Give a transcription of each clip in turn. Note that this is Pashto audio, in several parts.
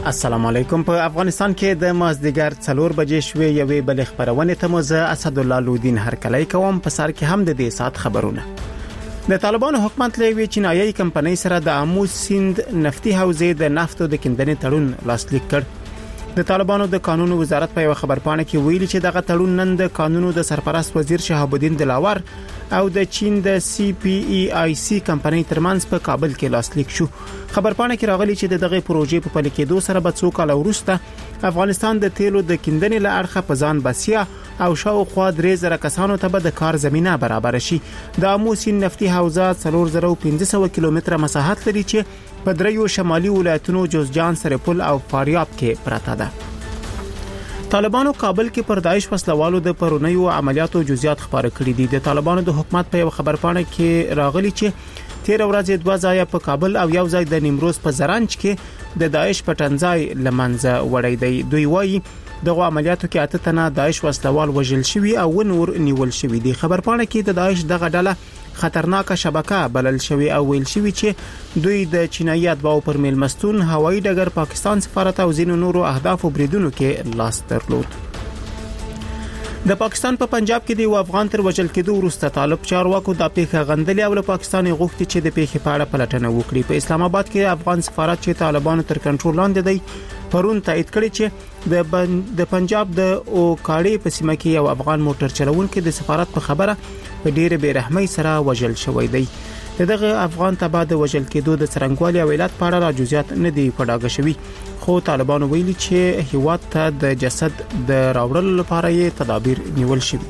السلام علیکم. په افغانستان کې د مازدیګر 4 بجې شوې یوې بل خبرونه ته مزه اسد الله لودین هرکلی کوم. په سر کې هم د دې سات خبرونه. د طالبانو حکومت لوي چینایي کمپنۍ سره د امو سیند نفتي حوزې د نفتو د کیندنې تړون لاسلیک کړ. د طالبانو د قانون وزارت په یو خبرپاڼه کې ویلي چې دغه تړون نن د قانونو د سرپرست وزیر شهاب الدین دلاور او د چین د سی پی ای آی سی کمپنۍ ترمنځ په کابل کې لاسلیک شو. خبرپاڼه کې راغلي چې دغه پروژې په پلي کېدو سره به څو کال وروسته افغانستان د تیلو د کیندنې له اړخه په ځان بسیا او شاوخوا 3000 کسانو ته به د کار زمينه برابر شي. د امو سیند نفتي حوزه 4500 کیلومتره مساحت لري چې په دریو شمالي ولایتونو جوزجان، سرپل او فاریاب کې پراته ده. طالبانو کابل کې پر داعش وسلوالو د پرونیو عملیاتو جزئیات خبره کړې دي. د طالبانو د حکومت په یو خبرپاڼه کې راغلي چې 13 ورځې 2 ځای په کابل او یو ځای د نیمروز په زرنج کې د داعش پټنځای لمنځه وړي دي. دوی وایي دغه عملیاتو کې 8 تنه داعش وسلوال وژل شوي او نور نیول شوي دي. خبرپاڼه کې د داعش دغه ډله خطرناکه شبکه بلل شوی او ویل شوی چې دوی د چینایي اتباعو پر میلمستون، هوایي ډګر، پاکستان سفارت او ځینو نورو اهداف بریدونو کې لاس درلود. د پاکستان په پنجاب کې د افغان تر وژل کېدو وروسته طالب چارواکو د پیښه غندلې او له پاکستان غوښتي چې د پیښې په اړه پلټنه وکړي. په اسلام آباد کې افغان سفارت چې طالبانو تر کنټرول لاندې دی پرون تایید کړی چې د پنجاب د اوکاړي په سیمه کې یو افغان موټر چلوونکی د سفارت په خبره په ډېر بیرحمۍ سره وژل شوی دی. دغه افغان تبع د وژل کېدو د څرنګوالي او علت په اړه جزئیات نه دی پډاګه شوی، خو طالبانو ویلي چې هیواد ته د جسد د راوړلو لپاره یې تدابیر نیول شوي.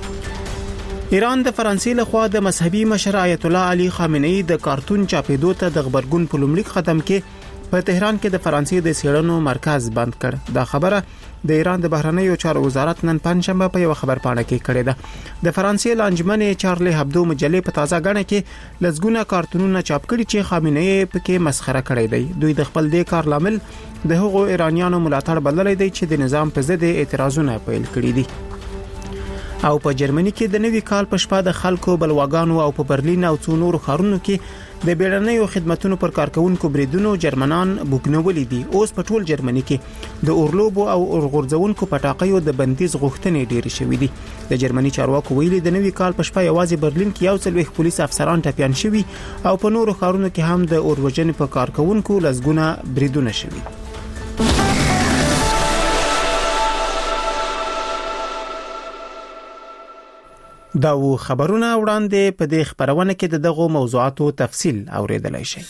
ایران د فرانسې لخوا د مذهبي مشر آیت الله علي خامنه‌ای د کارتون چاپېدو ته د خبرګون په لومړي قدم کې په تهران کې د فرانسې د څېړنو مرکز بند کړ. دا خبره د ایران د بهرنیو چارو وزارت نن پنځشنبه په یو خبرپاڼه کې کړې ده. د فرانسې لانجمن چارلی هبدو مجلې په تازه غاڼه کې لزګونه کارتونونه چاپ کړي چې خامنه‌ای پکې مسخره کړی دی. دوی د خپل د کار لامل د هغو ایرانیانو ملاتړ بللای دی چې د نظام په ضد اعتراضونه پیل کړي دي. او په جرمني کې د نوي کال په شپه د خلکو بلواګانو او په برلین او څو نورو ښارونو کې د بیړنیو خدماتو پر کارکونکو بریدونو جرمنان بوګنولې دي. اوس په ټول جرمني کې د اورلوبو او اورغورځونکو پټاقیو د بندیز غوښتنې ډېرې شوې دي. د جرمني چارواکو ویلي د نوي کال په شپه یوازې برلین کې 140 پولیس افسران ټپيان شوي او په نورو ښارونو کې هم د اوروژنې په کارکونکو لزګونه بریدونه شوي. دا و خبرونه وړاندې په دې خبرونه کې دغه موضوعاتو تفصیل اوریدلای شئ.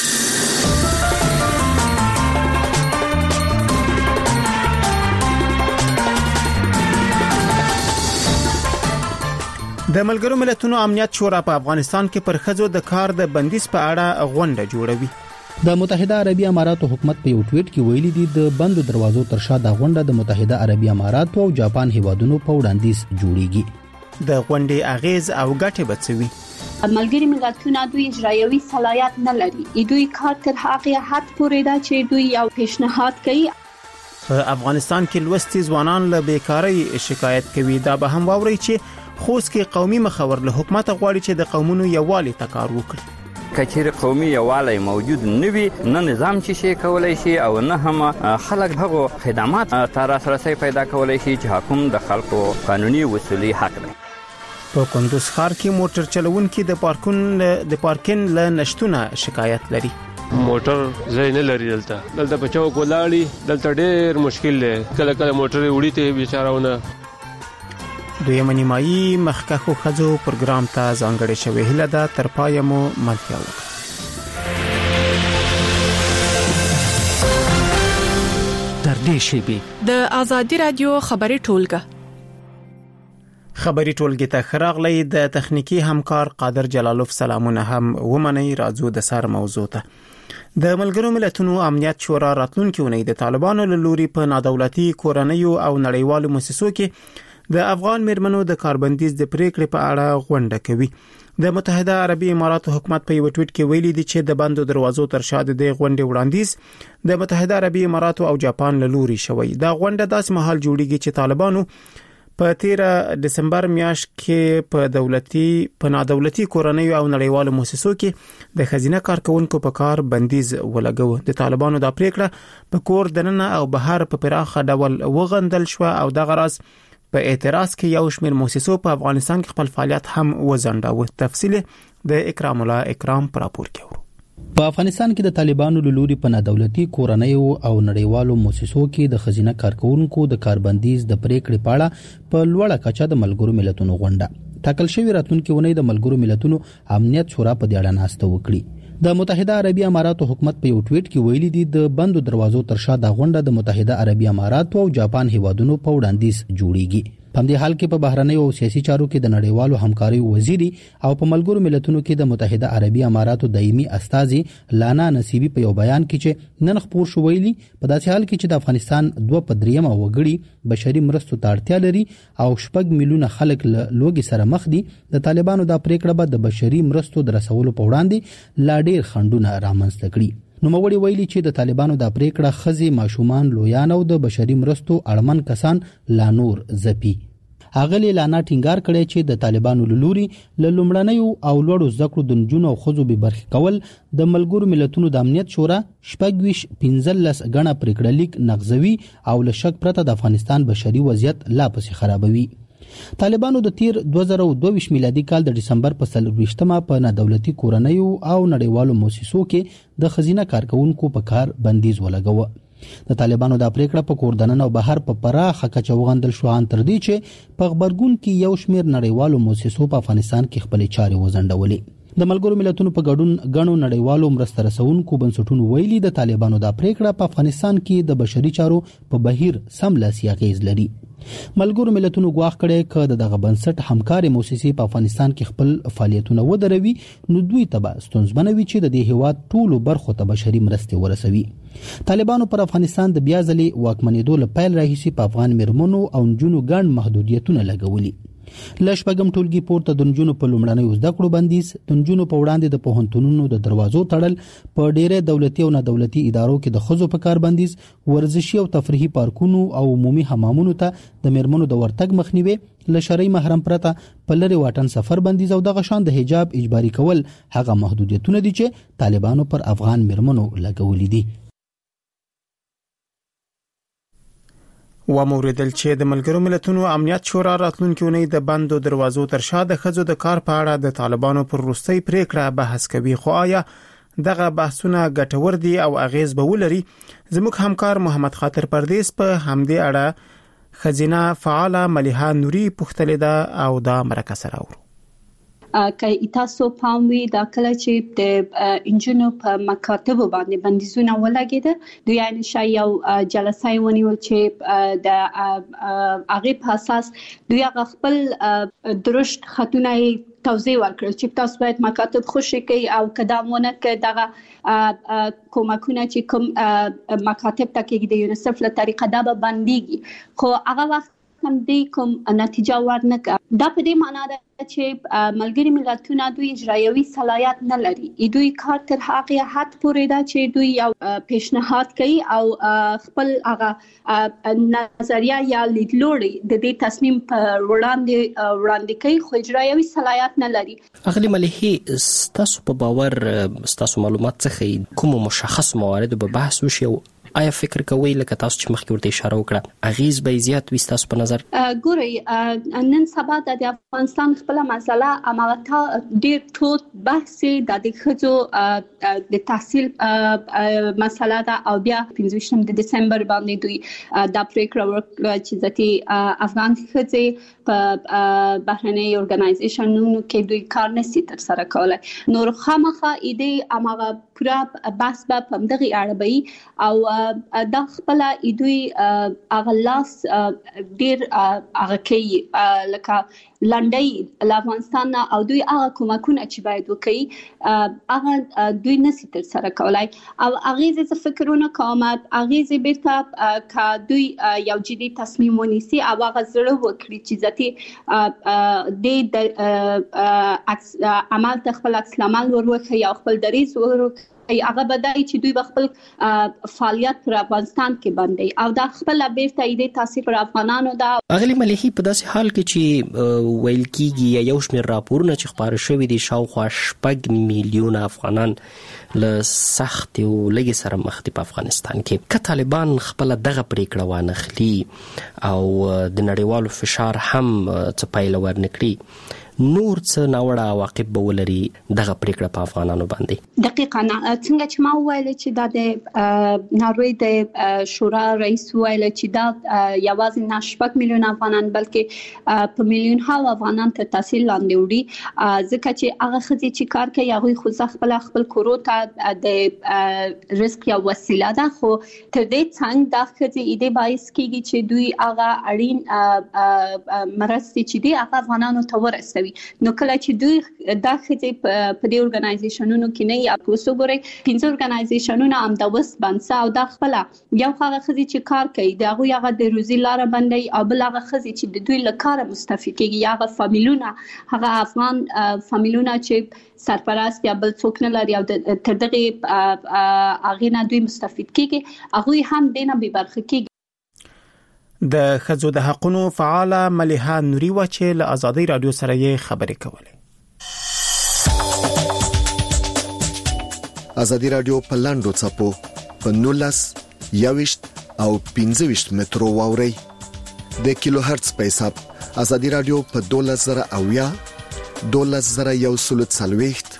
د ملګرو ملتونو امنیت شورا په افغانستان کې پر ښځو د کار د بندیز په اړه غونډه جوړوي. د متحده عربی اماراتو حکومت په یو ټویټ کې ویلي دي د بندو دروازو تر شا د غونډه د متحده عربی اماراتو او جاپان هیوادونو په وړاندیز جوړیږي. د غونډې اغیز او ګټې بچوي. ملګری ملتونه دوی اجرایوي صلاحیت نه لري. دوی کار تر هغه حد پورې دا چې دوی یو پیشنهاد کوي. په افغانستان کې لوستي ځوانان له بیکاری شکایت کوي. دا به هم واوري چې خوست کې قومي مخور له حکومت غواړي چې د قومونو یووالي ته کار وکړي. کچېر قومي یووالی موجود نه وي، نه نظام چې شي کولای شي او نه هم خلک هغو خدمات ته لاسرسی پیدا کولای شي چې حکوم د خلکو قانوني وسیلې حق دی. په کندوز ښار کې موټر چلوونکي د پارکینګ له نشټونه شکایت لري. موټر ځای نه لري دلته بچو کولاړي دلته ډېر مشکل دی. کله کله موټر وړي ته بیچارهونه. دویمه نیمایي مخکښو ښځو پروګرام ته ځانګړې شوې هیله ده. تر پایه مو ملتیا وکړه. تر دې شیبې د آزادي رادیو خبري ټولګه خبري ټولګه ته خراغلی د تخنیکی همکار قادر جلالوف سلامونه هم ومني. راځو د سر موضوع ته. د ملګرو ملتونو امنیت شورا راتلونکي ونې د طالبانو له لوري په نادولتي کورنیو او نړیوالو مؤسسو کې د افغان میرمنو د کاربندیز د پریکړې په اړه غونډه کوي. د متحده عربی اماراتو حکومت په یو ټویټ کې ویلي دي چې د بندو دروازو تر شا د غونډې وړاندیز د متحده عربی اماراتو او جاپان له لوري شوی. دا غونډه داسې مهال جوړیږي چې طالبانو په 13 دسمبر میاشت کې په نادولتي کورنۍ او نړیوالو مؤسسو کې د خزینه کارکونکو په کار بندیز ولګو. د طالبانو د پریکړه په کور دننه او بهر په پراخه ډول وغندل شو او د غراس په اعتراض کې یو شمېر مؤسسو په افغانستان کې خپل فعالیت هم وزنداوه. تفصیل د اکرام الله اکرام پر راپور کې. په افغانستان کې د طالبانو لوري په نادولتي کورنۍ او نړیوالو مؤسسو کې د خزینه کارکونکو د کاربندیز د پریکړې پاړه په لوړه کچه د ملګرو ملتونو غونډه ټاکل شوی راتلونکي ونې د ملګرو ملتونو امنیت شورا په دې اړه ناسته وکړي. د متحده عربی اماراتو حکومت په یو ټویټ کې ویلي دي د بندو دروازو تر شا د غونډه د متحده عربی اماراتو او جاپان هیوادونو په وړاندیز جوړیږي. په دې حال کې په بهرنۍ او سیاسي چارو کې د نړیوالو همکاري وزیري او په ملګرو ملتونو کې د متحده عربی اماراتو دایمي استاذي لانا نصیبی په یو بیان کې چې نن خبر شو ویلي په داسې حال کې چې د افغانستان 2.3 وګړي بشري مرستو ته اړتیا لري او 6 میلیونه خلک لوګي سره مخ دي، د طالبانو د پریکړه به د بشري مرستو د رسولو په وړاندې لا ډیر خنډونه رامنځته کړي. نوموړي ویلي چې د طالبانو د پریکړه خزي ماشومان لویان او د بشري مرستو اړمن کسان لا نور زپي. اغلی لانا ټینګار کړی چې د طالبانو لوري له لومړنیو او لوړو زکړو د نجونو او ښځو به برخه کول د ملګرو ملتونو د امنیت شورا 15 غنا پریکړه لیک نغزوي او له شک پرته د افغانستان بشري وضعیت لا پسې خرابوي. طالبانو د تیر 2022 میلادي کال د دسمبر په 23مه په نادولتي کورنۍ او نړیوالو مؤسسو کې د خزینه کارکونکو په کار بندیز ولګوه. د طالبانو د پریکړه په کور دننه او بهر په پراخه کچه وغندل شو، ان تر دې چې په خبرګون کې یو شمېر نړیوالو مؤسسو په افغانستان کې خپل چارې وزندولې. د ملګرو ملتونو په ګډون غنو نړیوالو مرسته رسونکو بنسټونو ویلي د طالبانو د پریکړه په افغانستان کې د بشري چارو په بهیر سملاسي اغیز لري. ملګرو ملتونو غواخ کړي چې دغه بنسټ همکاري مؤسسې په افغانستان کې خپل فعالیتونه ودروي، نو دوی ته ستونزمنوي چې د دې هیواد ټولو برخو ته بشري مرستې ورسوي. طالبانو پر افغانستان د بیا ځلې واکمنېدو له پیل راهیسې په افغان میرمنو او نجونو ګڼ محدودیتونه لګولي. لشپګم ټولګي پورته د نجونو په لومړنیو زده کړو بندیز، د نجونو په وړاندې د پوهنتونونو د دروازو تړل، په ډېرې دولتي او نادولتي ادارو کې د ښځو په کار بندیز، ورزشي او تفریحي پارکونو او عمومي حمامونو ته د میرمنو د ورتګ مخنیوي، له شرعي محرم پرته په لري واټن سفر بندیز او د غشان د حجاب اجباري کول هغه محدودیتونه دي چې طالبانو پر افغان میرمنو لګولې دي. وموریدل چې د ملګرو ملتونو امنیت شورا راتلونکي اونۍ د بندو دروازو تر شا د ښځو د کار په اړه د طالبانو پر وروستۍ پریکړه بحث کوي، خو آیا دغه بحثونه ګټور دي او اغیز به ولري؟ زموږ همکار محمد خاطر پردیس په همدې اړه خزینه فعاله ملیحه نوري پوښتنه ده او دا مرکه سره اورو. که تاسو پام وي دا کله چې د انجینو په مکاتب باندې بندیزونه ولګیده، دوی یعنی شای یو جلسه ونیول چې د هغه په اساس دوی خپل درشت خطونه توضیح ورکړل چې تاسو باید مکاتب خوشی کوي او قدمونه کې دغه کومکونه چې کوم مکاتب ته کې د یونیسف له طریقه دا به بنديږي، خو هغه وخت هم دې کوم نتیجه ورنکړه. دا په دې معنی ده چې ملګری ملتونه دوی اجرایوي صلاحیت نه لري. دوی کار تر هغه حد پورې ده چې دوی یو پیشنهاد کوي او خپل هغه نظریه یا لیدلوري د دې تصمیم پر وړاندې کوي، خو اجرایوي صلاحیت نه لري. اغلی ملیحه، ستاسو په باور ستاسو معلومات څخه کوم مشخص موارد به بحث وشي؟ آیا فکر کوئ لکه تاسو چې مخکې ورته اشاره وکړه اغیز به زیات وي تاسو په نظر؟ ګورئ، نن سبا د افغانستان خپل مسله امالتا ډیر ټول بحث د ښځو د تحصیل مسله ده او بیا 15 دسمبر باندې دوی د پریکړه وکړه چې ځکه افغان ښځې په بهرنۍ ارګنایزیشنونو کې دوی کار نشي تر سره کولای. نور خامخا ایده امغه پورا بحث به په دغه اړه وي او دا خپل دوی اغلاس ډیر هغه کوي لکه لنډي افغانستان او دوی هغه کومکونه چې باید وکړي هغه دوی نشي تر سره کولای او هغه ز فکرونه کوم هغه بیرته ک دوی یو جدي تصمیم ونیسي او هغه زړه وکړي چې ذاتي د عمل تخپل عکس العمل وروخه یا خپل دریز وروخه هغه بدای چې دوی خپل فعالیت پر افغانستان کې باندې او دا خپل بیرته ایده تاثیر پر افغانانو دا اغلی مليحي په داسې حال کې چې ویل کېږي یو شمېر راپورونه چې خبره شوې دي شاوخوا 6 میلیونه افغانان له سخت او لږ سره مخ دي په افغانستان کې که طالبان خپل دغه پریکړه وانخلي او د نړیوالو فشار هم څه پایله ورنکړي نور څه ناوړه عواقب به ولري دغه پریکړه په افغانانو باندې دقیقاً څنګه چې ما ویل چې دا د ناروی د شورا رئیس ویل چې دا یوازې نه 6 میلیون افغانان بلکې په میلیون ها افغانان ته تحصیل لاندې وړي ځکه چې هغه خزي چې کار کوي هغه خو خپل کورو ته د رزق یا وسیله ده خو تر دې څنګه دا خزي ایده باعث کیږي چې دوی هغه اړین مرستې چې دی هغه افغانانو ته ورسوي نو کله چې دوی دا خځې په دې اورګنایزیشنونو کې نه یا کوڅو ګوري 15 اورګنایزیشنونه هم د وست بنسا او د خپل یو هغه خځې چې کار کوي دا هغه د روزي لار باندې او بل هغه خځې چې د دوی لکاره مستفید کیږي هغه فامیلونه هغه افغان فامیلونه چې سرپرست یا بل څوک نه لري او تر دغه اغه نه دوی مستفید کیږي هغه هم دینه به برخه کیږي د خزو د حقونو فعال مليحه نوري و چې له آزادۍ رادیو سره یې خبرې کولې. آزادۍ رادیو په لاندو چپو په 19 21 او 15 مترو واوري د کیلو هرتز په حساب آزادۍ رادیو په 12000 12140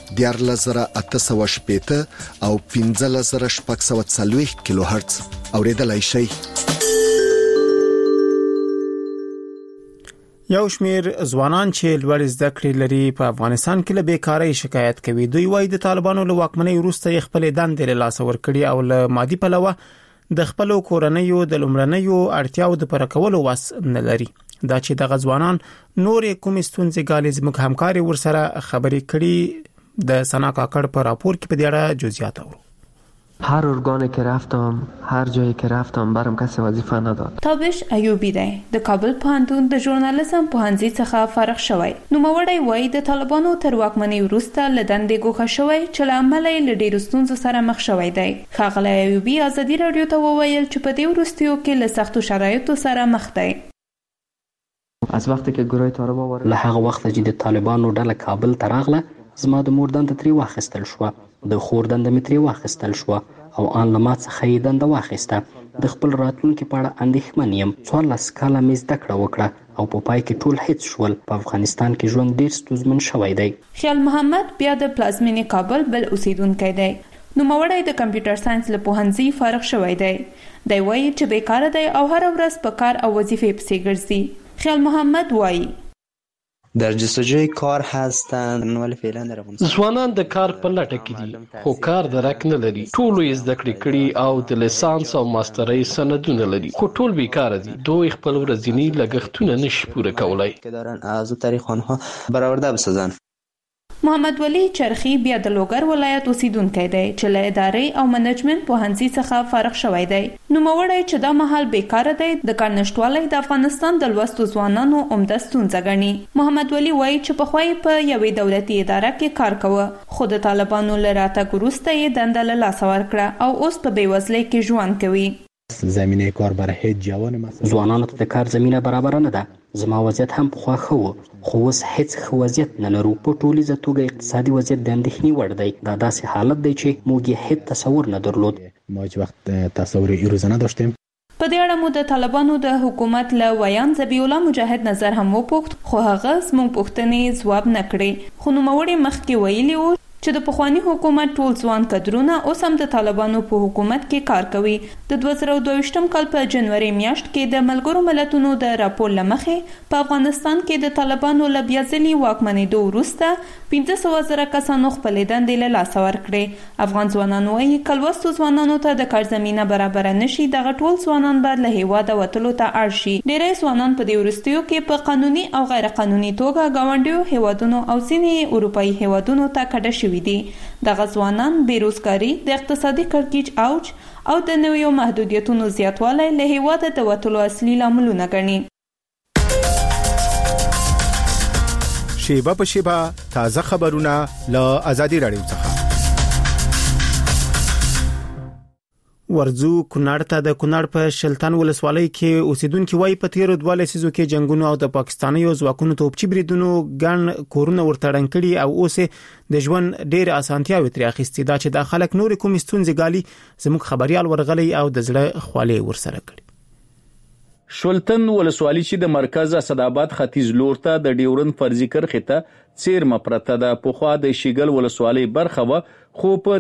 14880 او 15640 کیلو هرتز اوریدلای شئ. یو شمیر ځوانان چې لوړ زده کړې لري په افغانستان کې له بیکارۍ شکایت کوي. دوی وايي د طالبانو له واکمنۍ وروسته خپل دندې له لاس ورکړي او له مادي پلوه د خپل کورنۍ او د لمړنۍ اړتیاو د پوره کولو وس نه لري. دا چې د غزوانان نور کوم ستونزې غالي زموږ همکاري ورسره خبرې کړي د سنا کاکړ په راپور کې په دې اړه جزئیات اورو. هر ارگانی که رفتم هر جایی که رفتم برام کسی وظیفه نداد. تابش ایوبی دی د کابل پوهنتون د ژورنالیزم پوهنځي څخه فارغ شوی. نوموړی وایي د طالبانو تر واکمنۍ وروسته له دندې ګوښه شوی چې له امله یې له ډېرو ستونزو سره مخ شوی دی. ښاغلی ایوبي ازادي راډیو ته وویل چې په دې وروستیو کې له سختو شرایطو سره مخ دی. از وقتی که گروه طالبان له هغه وخت چې د طالبانو ډله کابل ته راغله زما د مور دنده ترې واخیستل شوه د خور دنده مې ترې واخیستل شوه او آن له ما څخه یې دنده واخیسته. د خپل راتلونکي په اړه اندېښمن یم. 14 کاله مې زده کړه وکړه او په پای کې ټول هیڅ شول. په افغانستان کې ژوند ډېر ستونزمن شوی دی. خیال محمد بیا د پلازمینې کابل بل اوسیدونکی دی. نوموړی د کمپیوټر ساينس له پوهنځي فارغ شوی دی. دی وایي چې بیکاره دی او هر ورځ په کار او وظیفې پسې ګرځي. خیال محمد وایي در جستجوی کار هستند ولی فعلا در افغانستان ځوانان د کار په لټه کې دي خو کار درک نه لري. ټول یې زده کړې کړي او د لیسانس او ماسترۍ سندونه لري خو ټول بیکاره دي. دوی خپل ورځنی لګښتونه نشي پوره کولای. که دارن از طریق آنها برآورده بسازن. محمد ولی چرخی بیا د لوګر ولایت اوسیدونکی دی چې له ادارې او منیجمنت پوهنځي څخه فارغ شوی دی. نوموړی چې دا مهال بیکاره دی د کار نشټوالی د افغانستان د لوستو ځوانانو عمده ستونزه ګڼي. محمد ولی وایي چې پخوا یې په یوې دولتي اداره کې کار کوه خو د طالبانو له راتګ وروسته یې دنده له لاسه ورکړه او اوس په بېوزلۍ کې ژوند کوي. زمینه کار برای هیچ جوان مثلا ځوانانو ته د کار زمینه برابر نه ده. زما وضعیت هم پخوا ښه و خو اوس هیڅ ښه وضعیت نه لرو. په ټولیزه توګه اقتصادي وضعیت د اندېښنې وړ دی. دا داسې حالت دی چې موږ یې هیڅ تصور نه درلود. ما هیچ وخت تصور این روزه نداشتیم. په دې اړه مو د طالبانو د حکومت له ویان ذبیح الله مجاهد نظر هم وپوښت خو هغه زموږ پوښتنې ځواب نه کړې. خو نوموړی مخکې ویلي و چې د پخوانی حکومت ټول ځوان کډرونه اوس هم د طالبانو په حکومت کې کار کوي. د 2022 کال په جنوري میاشت کې د ملګرو ملتونو د راپور لمخې په افغانستان کې د طالبانو له بیا ځلي واکمنېدو وروسته 15,000 کسانو خپل دندې له لاسه ورکړې. افغان ځوانان وايي کلوستو ځوانانو ته د کار زمینه برابر نشي دغه ټول ځوانان باید له هیواده وتلو ته اړ شي. ډېری ځوانان په دې وروستیو کې په قانوني او غیر قانوني توګه ګاونډیو هیوادونو او ځینې اروپایي هیوادونو ته کډه شوي دي. دغه ځوانان بیروزګاری د اقتصادي کړکېچ اوج او د نویو محدودیتونو زیاتوالی له هیواده د وتلو اصلي لاملونه ګڼي. شیبه په شیبه تازه خبرونه له آزادي راډیو څخه. ورزو کونړ ته د کونړ په شلتان ولسوالۍ کې اوسیدونکو وای په تیر 2 لسیزو کې جنگونو او د پاکستاني ځواکونو توپچی بریدونو ګڼ کورونه ورتړن کړي او اوس د ژوند ډېر اسانتیاوي تر اخیستي دا چې د خلک نور کوم ستونزې ګالي زموږ خبريال ورغلي او د زړه خواله ورسره کړي. شلتن ولسوالۍ چې د مرکز اسداباد ختیځ لور ته د ډیورن فرضي کرښې ته څیرمه پرته ده. پخوا د شیګل ولسوالۍ برخه و خو په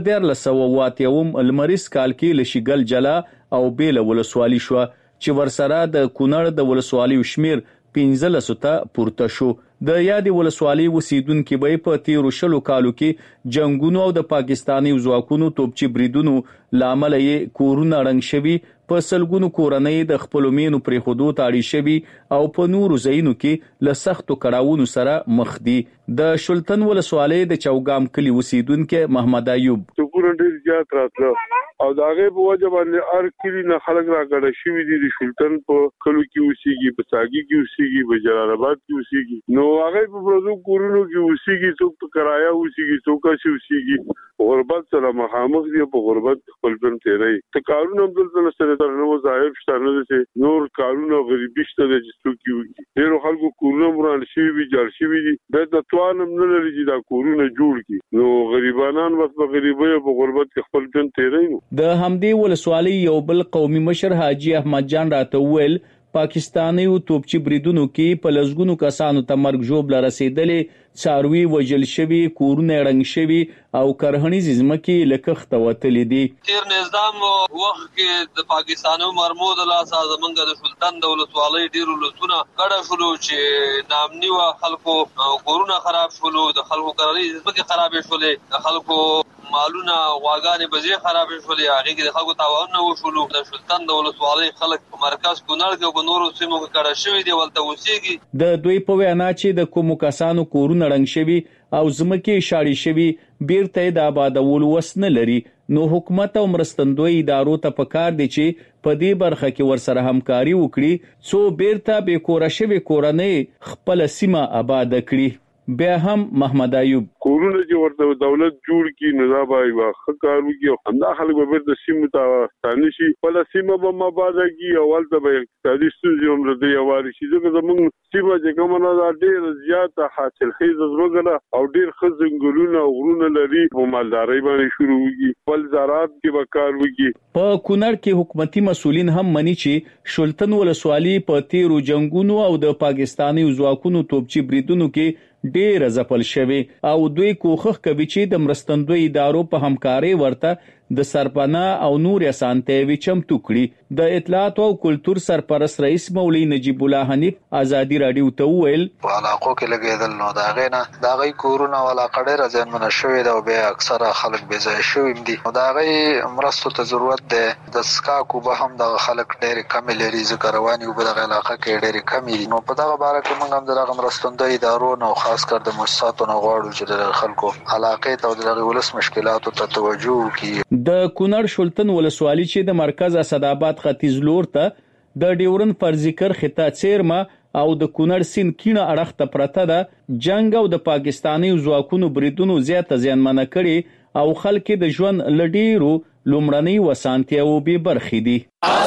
1980 المریس کال کې له شیګل جلا او بیل ولسوالۍ شو چې ورسره د کونړ د ولسوالۍ شمیر 15 ته پورته شو. د یادې ولسوالۍ اوسیدونکو به په 13 کالو کې جنگونو او د پاکستاني ځواکونو توپچی بریدونو لامل یې کورونه رنګ شوي، په سلګونو کورنۍ د خپل مینو پرې خودو تاړي شوي او په نورو ځایونو کې له سختو کړاوونو سره مخ دي. د شلتن ولسوالۍ د چوغام کلی اوسیدونکو محمد ایوب ډېر زیات راتله او داغه په وجه باندې ار کلی نه خلک راګړل شوی دي. د شلتن په کلو کې اوسېږي، په ساګي کې اوسېږي، په جلال آباد کې اوسېږي. نو هغه په پروژو کورونو کې اوسېږي، څوک په کرایه اوسېږي، څوک چې اوسېږي غربت سره مخامخ دي، په غربت خپل ژوند تیري. ته کارونه هم دلته سره تر نو ظاهر شته چې نور کارونه غریبي شته چې څوک کوي. ډېر خلکو کورونه مران شي وي، جوړ شي دي، د توانم نه لري چې دا کورونه جوړ کړي. نو غریبانان بس په غریبۍ او په غربت کې خپل ژوند تیري. د همدې ولسوالۍ یو بل قومي مشر حاجی احمد جان راته ویل پاکستاني توپچی بریدونو کې په لزګونو کسانو ته مرګ جوړ رسیدلې، څاروي وجل شوي، کورونه رنګ شوي او کرهنیز ځمکې لکخته وتلې دي. تیر نظام وخت کې د پاکستانو مرمود لاسه زمونږ د شلتن د ولسوالۍ ډیرو لسونه کډه شولو چې نامني و خلکو کورونه خراب شولو، د خلکو کرهنیز ځمکې خراب شولې، د خلکو مالونه واګانې بځې خراب شولې، هغه کې د خلکو تاوان نه وشولو. د شلتن د ولسوالۍ خلک په مرکز کونړ کې په نورو سیمو کې کډه شوي دي ولته اوسېږي. د دوی په وینا چې د کومو کسانو کورونه رنګ شوي او ځمکې شاړې شوي بیرته د آبادولو وس نه لري، نو حکومت او مرستندوی ادارو ته پکار دي چې په دې برخه کې ورسره همکاري وکړي څو بیرته به کور شوي کورنۍ خپل سیمه آباد کړي. بیا هم محمد ایوب کورونه چې ورته دولت جوړ کی نظام ای واخ کارو کی همدا خلک به د سیمه ته ستانه شي، بل سیمه به مباده کی اول ته به اقتصادي ستونزې هم د یواري شي. ځکه زموږ سیمه چې کومه نه ډېر زیات حاصل خیز زوګله او ډېر خزنګلونه او غرونه لري، په مالداري باندې شروع وږي، بل زراعت کې به کار وږي. په کونړ کې حکومتي مسولین هم مني چې شلتن ولسوالۍ په تیرو جنگونو او د پاکستاني ځواکونو توپچی بریدونو کې ډېر ځپل شوی او دوی کوښښ کوي چې د مرستندوی ادارو په همکاري ورته د سرپناه او نور اسانتیاوي چمتو کړي. د اطلاعات او کلچر سرپرست رئیس مولوی نجیب الله حنیف آزادی رادیو ته ویل په علاقو کې لګیدل نو دا غینه دا غي کورونه ولا قډره ځنمنه شوې دا به اکثره خلک به ځای شوي دي. دا غي مرستو ته ضرورت ده. د سکاکو به هم د خلک ډېر کم لري، ذکر رواني په دغه علاقه کې ډېر کم دي. نو په دغه باره کې موږ هم دغه مرستندوی ادارو نو خاص کر د مؤسساتو نه غواړو چې د خلکو علاقې ته د ولس مشکلاتو ته توجه وکړي. د کونړ شلتن ولسوالۍ چې د مرکز اسداباد ختیځ لور ته د ډیورن فرضي کرښې ته څیرمه او د کونړ سیند کینه اړخ ته پرته ده، جنگ او د پاکستاني ځواکونو بریدونو زیاته زیانمنه کړي او خلک د ژوند لډیرو لومړنۍ وسانتیاو به برخې دي.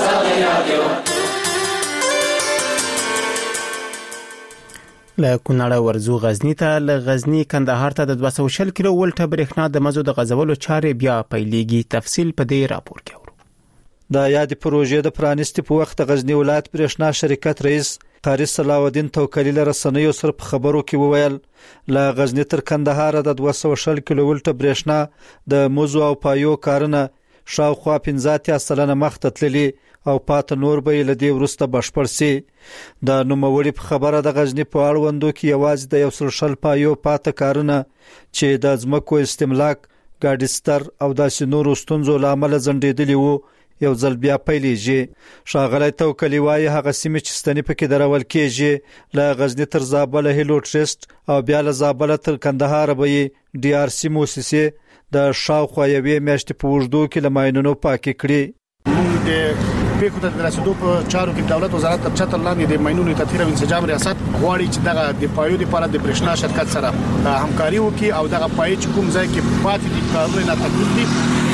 له کونړ ورزو غزنی ته، له غزنی کندهار ته د 240 کیلو ولټ برېښنا د مزو د غزولو چارې بیا پیلېږي. تفصیل په دې راپور کې اورو. د یاد پروژې د پرانیستي په وخت غزنی ولایت برېښنا شرکت رئیس قاری صلاح الدین توکلی له رسنیو سره په خبرو کې وویل له غزنی تر کندهار د 240 کیلو ولټ برېښنا د مزو او پایو کارونه شاوخوا 15% مخ ته تللي او پات نور به له دې ورسته بشپړ سي. د نوموړي په خبره د غزنی په اړوندو کې یوازې د 100 پایو پات کارونه چې د ځمکو استملاک، ګاډستر او داسې نورو ستونزو لامل ځنډېدلي وو یو ځل بیا پیلېږي. ښاغلی توکلی وایي هغه سیمې چې ستنې پکې درول کېږي له غزنی تر زابل هیلو ټرست او بیا له زابل تر کندهار به یې ډي آر سی موسسې د شاوخوا یوې میاشتې په اوږدو کې له ماینونو پاکې کړي. پیښو ته د رسیدو په چارو کې دولت وزارت تر چتر لاندې د ماینونو تطهیر او انسجام ریاست غواړي چې دغه د پایو لپاره د برېښنا شرکت سره همکاري وکړي او دغه پای چې کوم ځای کې پاتې دي کارونه نه تکمیل دي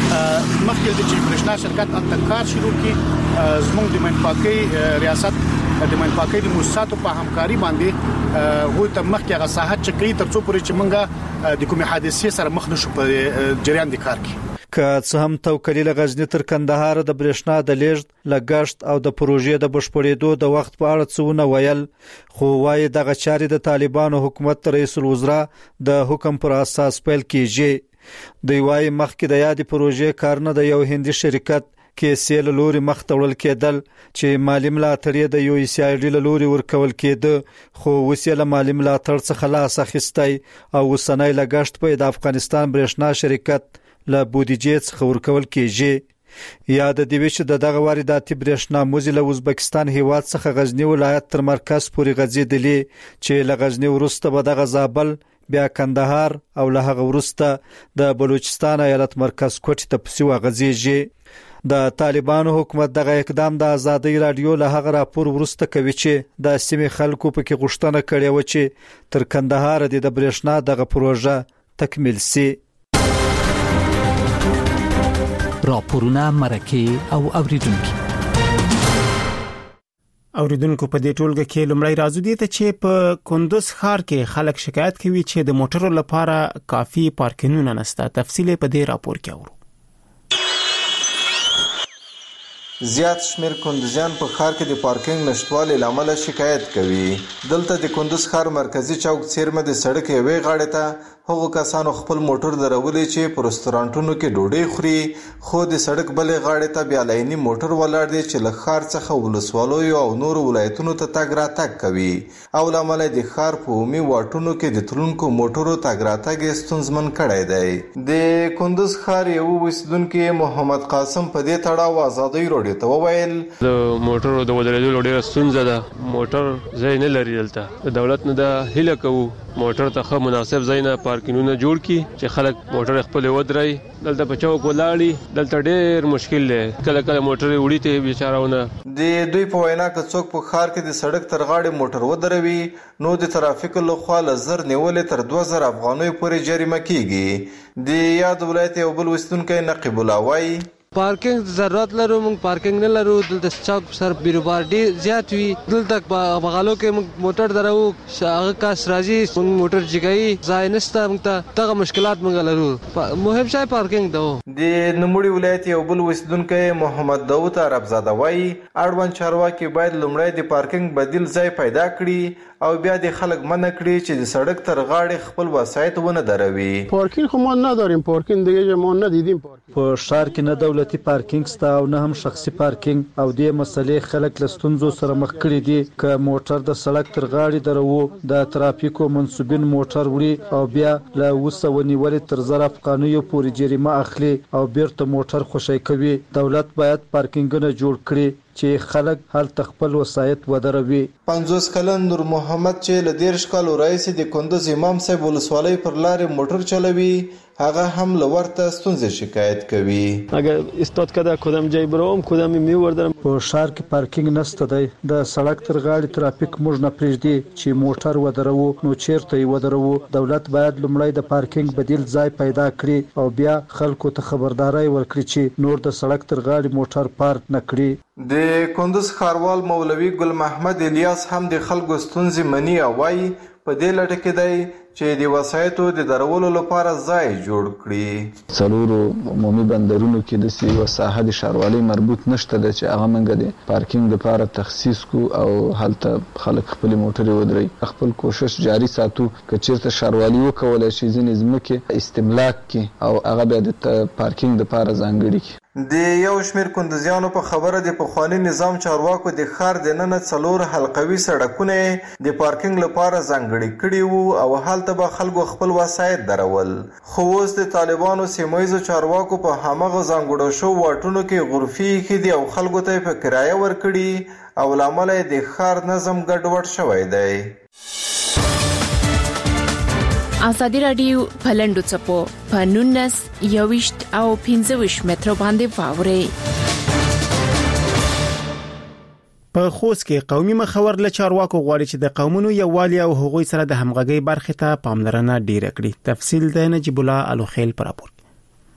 مخکې د چې برښنا شرکت انتقال شروع کی زموږ د منپاکي ریاست د منپاکي د مؤسساتو په همکاري باندې هو ته مخکې هغه ساحت چې کوي ترڅو پورې چې موږ د کومې حادثې سره مخ نشو په جریان د کار کې که څه هم توکلی له غزنی تر کندهار د برېښنا د لیږد لګښت او د پروژې د بشپړېدو د وخت په اړه څونه ویل خو وايي دغه چارې د طالبانو حکومت رئیس الوزرا د حکم پر اساس پیل کیږي دوی وايي مخکې د یادې پروژې کارونه د یو هندي شرکت کې سیل لوري مخ تړل کېدل چې مالی ملاتړ د یو ایسایډي لوري ورکول کېده خو وسیله مالی ملاتړ څخه لاس اخیستی او وسنۍ لګښت په د افغانستان برېښنا شرکت له بودیجې څخه ورکول کېږي یا د دې چې دغه وارداتي برېښنا موزي له ازبکستان هیواد څخه غزنی ولایت تر مرکز پورې غځېدلې چې له غزنی وروسته به د زابل بیا کندهار او له هغه وروسته د بلوچستان ایالت مرکز کوټ ته پسې وغځېږي د طالبانو حکومت دغه اقدام د ازادي رادیو له هغه راپور وروسته کوي چې د سیمې خلکو په کې غوښتنه کړې و چې تر کندهار د برېښنا دغه پروژه تکمیل شي راپورونه مرکه او اوریدونکو په دې ټولګه کې لومړی راځو دي ته چې په کندوز ښار کې خلک شکایت کوي چې د موټرو لپاره کافي پارکینګونه نشته تفصیل په دې راپور کې اورو زیات شمیر کندوزیان په ښار کې د پارکینګ نشټوالي لامل شکایت کوي دلته د کندوز ښار مرکزی چوک څیرمه د سړک یوې غاړې ته هغو کسانو خپل موټر درولې چې په رستورانټونو کې ډوډۍ خوري خو د سړک بلې غاړې ته بیا لایني موټر ولاړ دي چې له ښار څخه ولسوالیو او نورو ولایتونو ته تګ راتګ کوي او له امله د ښار په عمومي واټونو کې د تلونکو موټرو تګ راتګ ستونزمن کړی دی د کندوز ښار یو اوسیدونکي محمد قاسم په دې تړاو ازادي راډیو ته وویل د موټرو د ودرېدو ډېره ستونزه ده موټر ځای نه لري دلته دولت نه د هیله کوو موټر ته مناسب ځای نه پارکینګونه جوړ کی چې خلک موټر خپل ودرای دلته په چوک ولاړی دلته ډېر مشکل دی کله کله موټر وړي ته بیچارهونه د دوی په وینا که څوک په ښار کې د سړک تر غاړې موټر ودروي نو د ترافیک لخوا له زر نیولې تر 2000 افغانۍ پورې جریمه کیږي د یاد ولایت یو بل وستونکي نقیب الله وایي پارکینګ ضرورت لرو موږ پارکینګ نه لرو دلته چوک سر بیروبار ډیر زیات وي دلته په بغالو کې موږ موټر درو هغه کاس راځي موږ موټر جګای ځای نشته موږ ته مشکلات موږ لرو مهم شای پارکینګ دو د نموړي ولایت یو بل وسیدونکو محمد داوود عربزاده وایي اړوند چارواکي باید لومړی د پارکینګ بدیل ځای پیدا کړي او بیا د خلک منع کړي چې د سړک تر غاړې خپل وسایط ونه دروي پارکینګ خو ما نداریم پارکینګ دیگه ما ندیدیم په ښار کې نه دولتي پارکینګ ستا او نه هم شخصي پارکینګ او د مسلې خلک له ستونزو سره مخ کړي دي ک موټر د سړک تر غاړې درو د ترافیکو منسوبین موټر وړي او بیا له وسونی ول تر 1000 افغانیو پورې جریمه اخلي او بیرته موټر خوشی کوي دولت باید پارکینګونه جوړ کړي چې خلک هلته خپل وسایط ودروي 50 کلن نور محمد چې له 10 کالو راځي د کندوز امام صاحب ولسوالۍ پر لارې موټر چلوي هغه هم لورته ستونزې شکایت کوي اگر استاد کده کدام جای بروم کدام میوردم په شهر کې پارکینګ نشته دی د سړک تر غاړې ترافیک موږ نه پریږدي چې موټر ودرو نو چیرته یې ودرو دولت باید لومړی د پارکینګ بدیل ځای پیدا کړي او بیا خلکو ته خبرداري ورکړي چې نور د سړک تر غاړې موټر پارک نه کړي د کندوز ښاروال مولوي ګل محمد الیاس هم د خلکو ستونزې مني او وايي په دې لټه کې دی چې د وسایطو د درولو لپاره ځای جوړ کړي څلورو عمومي بندرونو کې د سی وساحه د ښاروالۍ مربوط نشته د چې هغه منګه د پارکینګ لپاره تخصیص کو او هلته خلک خپل موټر ودري خپل کوشش جاری ساتو که چیرته ښاروالۍ وکولای شي ځینې ځمکې استملاک کړي او هغه بیا د پارکینګ لپاره ځانګړي کړي د یو شمیر کندوزیانو په خبره د پخوانی نظام چارواکو د ښار د نن څلور حلقوي سړکونه د پارکینګ لپاره ځانګړي کړي وو او حالت به خلکو خپل وسایط درول خو اوس د طالبانو سیمایي چارواکو په همغه ځانګړو شو واټونو کې غرفي کړي او خلکو ته په کرایه ورکړي او لامل د ښار نظم ګډوډ شوی دی ازادي رادیو پلندو چپو پنونس یوشت او 15 متر باندې واوري په خوست کې قومي مخور له چارواکو غواړي چې د قومونو یووالي او حقوقي سره د همغږي برخه ته پاملرنه ډیره کړي تفصیل د نجیب الله الوخیل پر راپور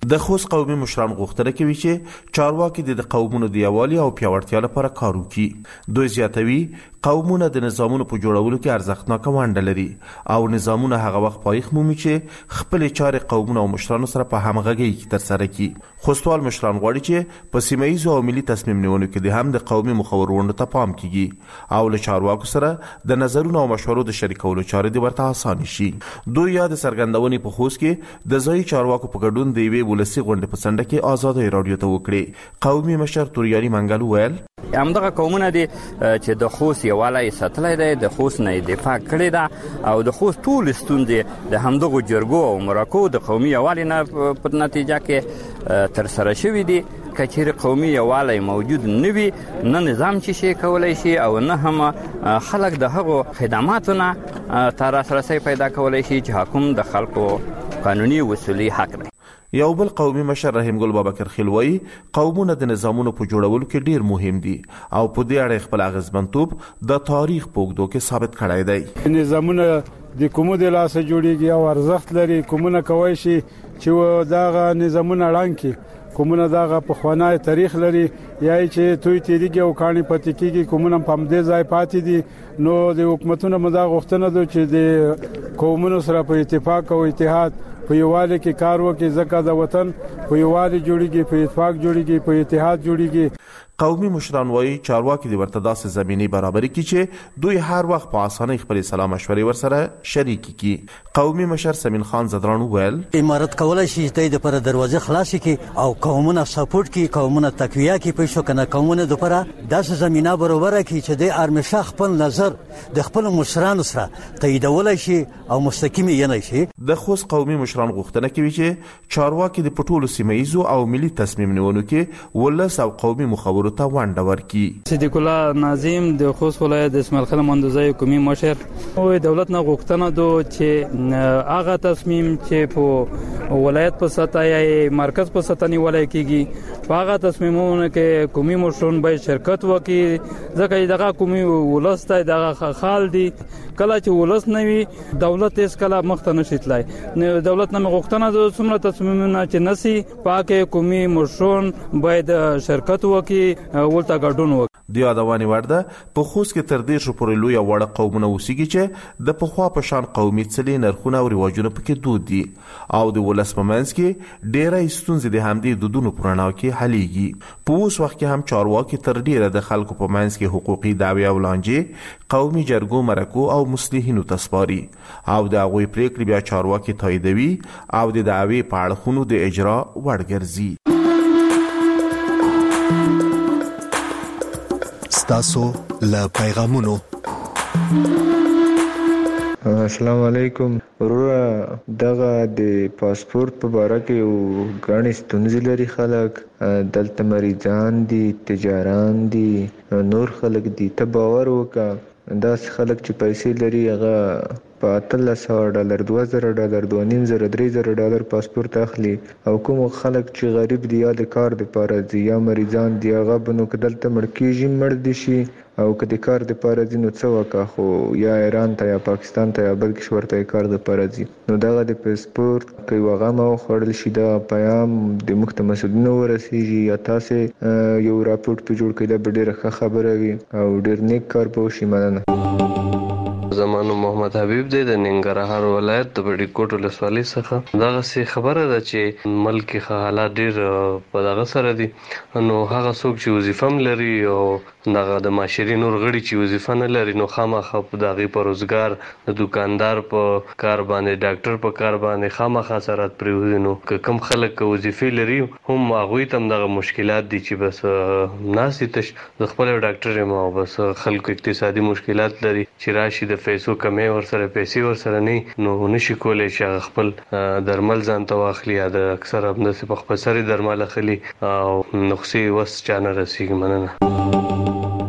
د خوست قومي مشران غوښتنه کوي چې چارواکي د قومونو د یووالي او پیاوړتیا لپاره کار وکړي. دوی زیاتوي قومونه د نظامونو په جوړولو کې ارزښتناکه ونډه لري او نظامونه هغه وخت پایښت مومي چې خپل چارې قومونه او مشرانو سره په همغږۍ کې ترسره کړي. خوستوال مشران غواړي چې په سیمه ییزو او ملي تصمیم نیونو کې د هم د قومي مخورو ونډو ته پام کیږي او له چارواکو سره د نظرونو او مشورو د شریکولو چارې د ورته اسانه شي. دوی یاد څرګندونې په خوست کې د ځایي چارواکو په ګډون د یوې ولسي غونډې په څنډه کې آزادۍ راډیو ته وکړي. قومي مشر توریالي منګل وویل همدغه قومونه دي چې د خوست یووالی ساتلی دی، د خوست نه دفاع کړې ده او د خوست ټول ستونزې د همدغو جرګو او مرکو د قومي یووالي نه په نتیجه کې ترسره شوي دي. که چیرې قومي یووالی موجود نه وي، نه نظام چې شي کولی شي او نه هم خلک د هغو خدماتو نه ته لاسرسی پیدا کولی شي چې حکوم د خلکو قانوني وصولي حق دی. یو بل قومي مشر رحیم ګل بابکر خیل وایي قومونه د نظامونو په جوړولو کې ډیر مهم دي او په دې اړه خپل اغیزمنتوب د تاریخ په اوږدو کې ثابت کړی دی. نظامونه د کومو د لاسه جوړیږي او ارزښت لري، کومونه کوي شي چې دغه نظامونه ړنګ کړي، کومونه دغه پخوانی تاریخ لري یا چې توی تیریږي او کاني پاتې کیږي، کومونه په دې ځای پاتې دي. نو د حکومتونو مدا غوښتنه ده چې د قومونو سره په اتفاق او اتحاد په یووالي کې کار وکړي، ځکه د وطن په یووالي جوړیږي، په اتفاق جوړیږي، په اتحاد جوړیږي. قومي مشران وایي چارواکي د ورته داسې زمینی برابري کړي چې دوی هر وخت په اسانۍ خپل سلا مشورې ورسره شریک کړي. قومي مشر سمین خان زدران وویل امارت کولای شي د پر دروازه خلاص کړي او قومونه سپورټ کړي، قومونه تقویه کړي، په شو کنه قومونه د پر داسې زمينه برابر کړي چې د ارمشه خپل نظر د خپل مشرانو سره تاییدولای شي او مستقیم یې نه شي. د خوست قومي مشران غوښتنه کوي چې چارواکي د پټولو سیمایزو او ملي تصمیم نیونو کې ولس او قومي مخورو ته ونډه ورکړي. صدیق الله ناظم د خوست ولایت د اسماعیل خان مندوزای حکومي مشر او دولت نه غوښتنه ده چې هغه تصمیم چې په ولایت په سطح یا مرکز په سطح نیولای کیږي، په هغه تصمیمونو کې قومي مشران به شرکت وکړي، ځکه دغه قومي ولس ته دغه خال دي. کله چې ولس نه وي دولت هیڅ کله مخ ته نشي تلای. دولت نه غوښتنه ده څومره تصمیمونه چې نسی پاکه قومي مشران باید شرکت وکړي، ولته ګډون وکړي. د یادونې وړ ده په خوست کې تر 10 پورې لوی وړ قومونه اوسېږي چې د پخوا په شان قومي څلې نرخونه او رواجونه پکې دود دي او د ولس په منځ کې ډېرې ستونزې د همدې دودونو په رڼا کې حلېږي. په اوس وخت کې هم چارواکي تر ډېره د خلکو په منځ کې حقوقي دعوې او لانجې قومي جرګو، مرکو او مصلحینو ته سپاري او د هغوی پریکړې بیا چارواکي تاییدوي او د دعوې په اړخونو د اجرا وړ ګرځي. ستاسو له پیغامونو. السلام علیکم وروره، دغه د پاسپورت په باره کې یو ګڼې ستونزې لري خلک. دلته مریضان دي، تجاران دي، نور خلک دي. ته باور وکړه داسې خلک چې پیسې لري هغه په $1300، $2000، $2500، $3000 پاسپورت اخلي او کوم خلک چې غریب دي یا د کار لپاره دي یا مریضان دي هغه بنو که دلته مړ کېږي مړ دي شي او که د کار لپاره دي نو څه وکړه، خو یا ایران ته یا پاکستان ته یا بل کشور ته کار لپاره دي نو دغه د پاسپورت که یو غم او خوړل شي دا پیام د موږ ته مسؤلینو ورسیږي یا تاسې یو راپورټ په جوړ کړئ، دا به ډېره ښه خبره وي او ډېر نیک کار به وشي. مننه. زمانو محمد حبیب دی د ننګرهار ولایت د بډی کوټ ولسوالۍ څخه. دغه سي خبره ده چې ملک حالات ډیر په دغه سره دي، نو هغه څوک چې وظیفه لري او دغه د معاشري نور غړي چې وظیفه نه لري نو خامخا په دغه په روزګار د دکاندار په کار باندې، ډاکټر په کار باندې خامخا اثرات پرې نو کم خلک وظیفه لري هم هغه تم دغه مشکلات دي چې بس ناسي تش د خپل ډاکټر ما بس خلکو اقتصادي مشکلات لري چې راشي د پیسو کمې ورسره پیسې ورسره نه نو نشي کولای چې خپل درمل ځان ته واخلي یا د اکثر هم د په خپل سری درمل اخلي او نقصي وس چانه رسیږي. مننه.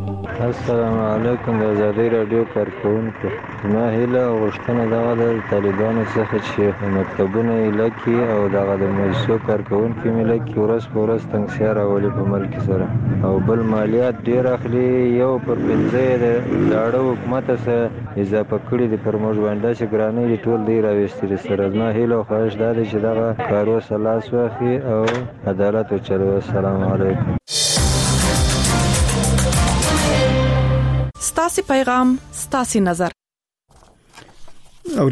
السلام علیکم. د ازادي رادیو کارکونکو، زما هیله او غوښتنه دا ده د طالبانو څخه چې مکتبونه یې لکي او دغه د مؤسسو کارکونکي مې لکي ورځ په ورځ تنګسیا راولي په ملک سره، او بل مالیات ډیر اخلي، 1/5 د لاړه حکومت سره اضافه کړي دي پر موږ باندې چې ګرانۍ دي ټول دی راوستي سره. زما هیله او خواهش دا دی چې دغه کارو سلاس واخلي او عدالت وچلوي. السلام علیکم. ستاسو پیغام ستاسو نظر.